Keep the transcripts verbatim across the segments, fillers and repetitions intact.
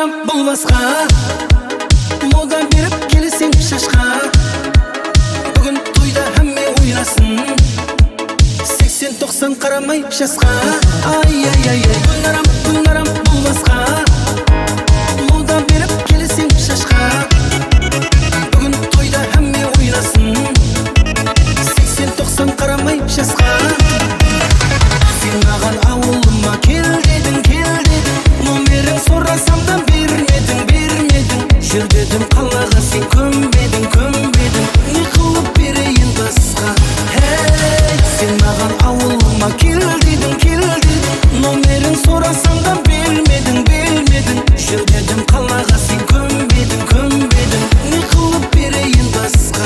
Күнарам болмасқа мода беріп келесің шашқа. Бүгін тойда әмме ойнасын, сексен тоқсан қарамай жасқа. Ай ай ай ай, күнарам күнарам болмасқа мода беріп келесің шашқа. Бүгін тойда әмме ойнасын, сексен тоқсан қарамай жасқа. Сен маған ауылыма кел дедің, кел дедің, номерін сұрасам да бермедің, бермедің. Жүр дедім қалаға, сен көнбедің, көнбедің. Не қылып берейін басқа? Хей, сен маған ауылыма кел дедің, кел дедің, номерін сұрасам да бермедің, бермедің. Жүр дедім қалаға, сен көнбедің, көнбедің. Не қылып берейін басқа?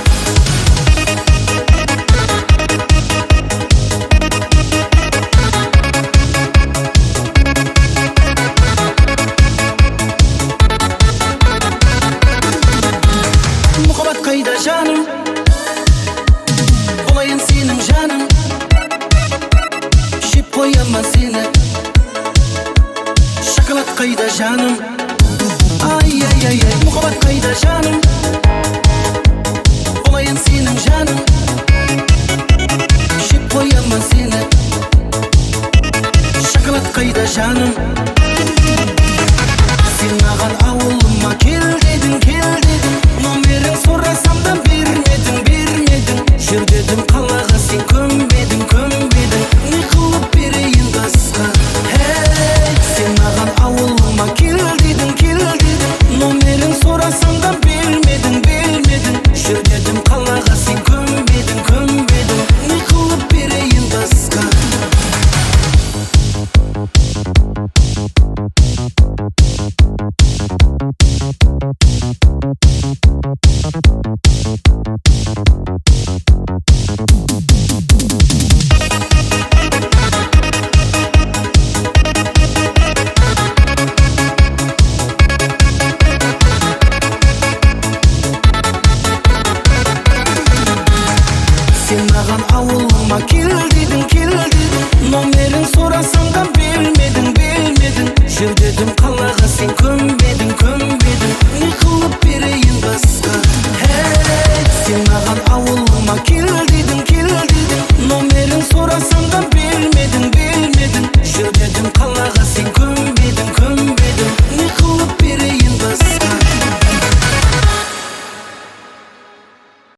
Мұхаббат қайда жаным, болайын сенің жаным, жеп қояма сені. Шоколад қайда жаным, ай ай ай ай. Мұхаббат қайда жаным, болайын сенің жаным, жеп қояма сені. Шоколад қайда жаным, сен маған ауылыма кел дедің, кел дедің, номерін сұрасам да бермедің, бермедің. Жүр дедім қалаға, сен көнбедің, көнбедің. Не қылып берейін басқа? Хей, сен маған ауылыма кел дедің, кел дедің, номерін сұрасам да бермедің, бермедің. Жүр дедім қалаға, сен көнбедің, көнбедің. Не қылып берейін басқа? Сен маған ауылыма кел дедің, кел дедің, номерін сұрасам да бермедің, бермедің. Жүр дедім қалаға, сен көнбедің, көнбедің.